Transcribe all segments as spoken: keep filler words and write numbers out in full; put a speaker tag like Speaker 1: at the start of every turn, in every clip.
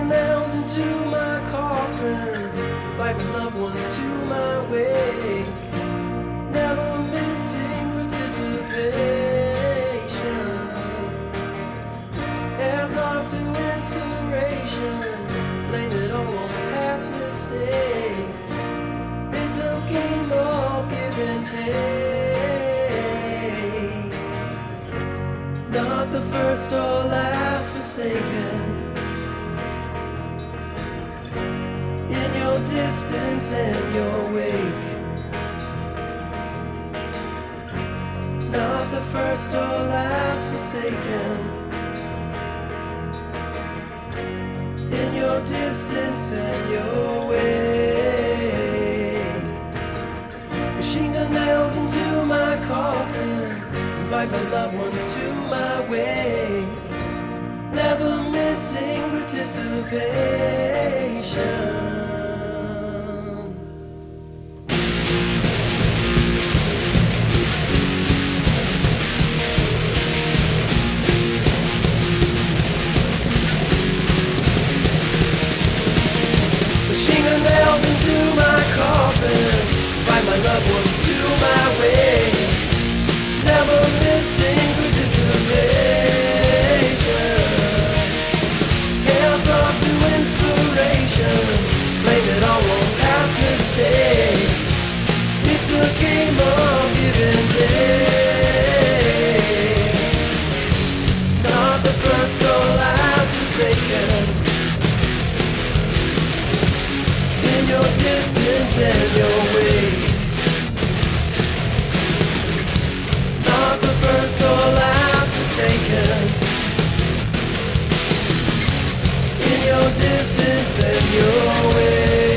Speaker 1: her nails into my coffin, invite my loved ones to my wake, never missing participation. Hands off to inspiration, blame it all on past mistakes. It's a game of give and take, not the first or last forsaken. In your distance and your wake, not the first or last forsaken. In your distance and your wake, machine gun nails into my coffin, invite my loved ones to my wake, never missing participation. Nails into my coffin, invite my loved ones to my wake, never missing participation. Hands off to inspiration, blame it all on past mistakes. It's a game of give and take, not the first or last forsaken. Your distance and your wake, not the first or last forsaken. In your distance and your wake.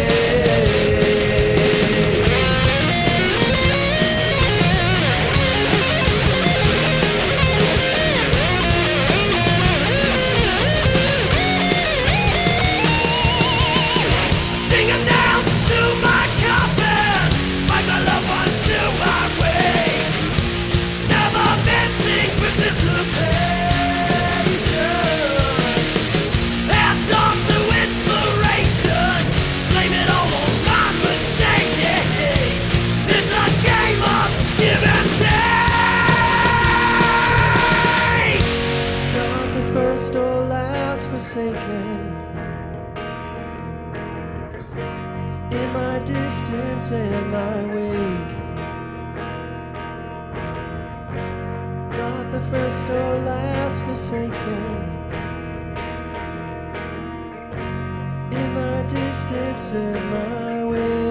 Speaker 1: First or last forsaken. In my distance and my wake, not the first or last forsaken. In my distance and my wake.